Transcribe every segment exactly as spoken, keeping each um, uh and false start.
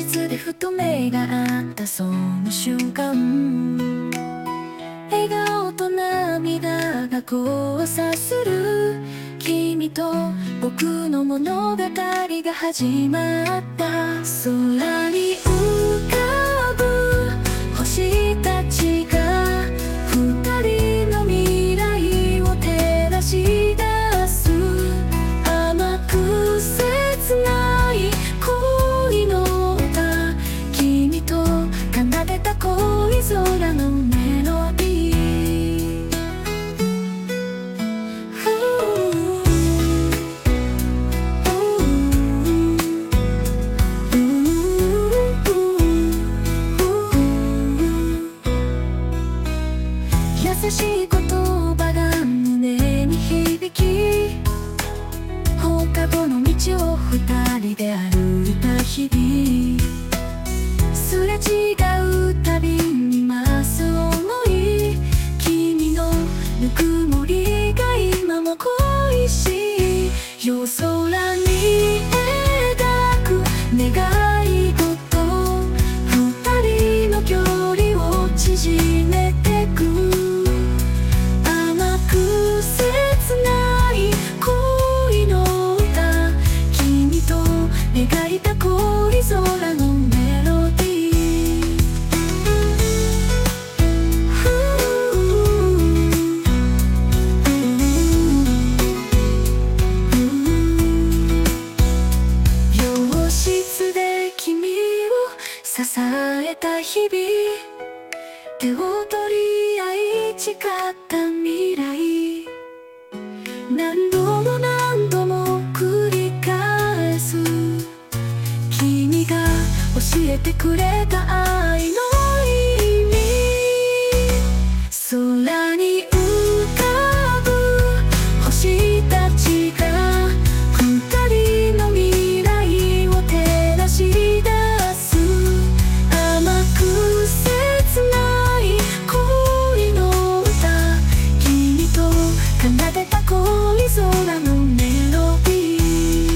室でふと目が合ったその瞬間、笑顔と涙が交差する。君と僕の物語が始まった。空に浮かぶ星たちが二人の未来を照らし出す。甘く切ない恋の歌、君と奏でた恋空のメロディー。優しい言葉が胸に響き、放課後の道を二人で歩いた日々、すれ違うたびに増す想い。君のぬくもりが今も恋しい。夜空に描く願い事、二人の距離を縮めてく。甘く切ない恋の歌、君と描いた恋空のメロディー。病室で君を支えた日々、手を取り合い誓った未来、何度も何度も繰り返す。君が教えてくれた愛の意味。空に浮かぶ星たちが二人の未来を照らし出す。甘く切ない恋の歌、君と奏でた恋空のメロディー。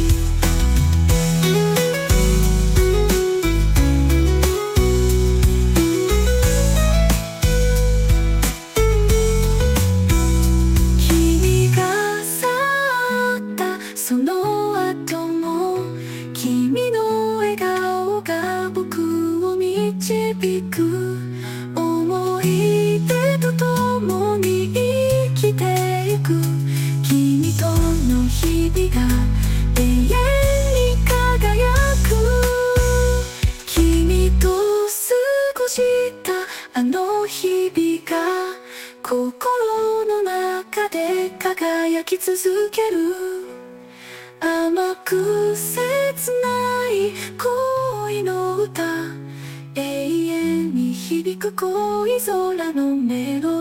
君が去ったその後も、君の笑顔が僕を導く。思い出とともに生きてゆく。君との日々が永遠に輝く。君と過ごしたあの日々が心の中で輝き続ける。甘く切ない恋の歌、永遠に響く恋空のメロディー。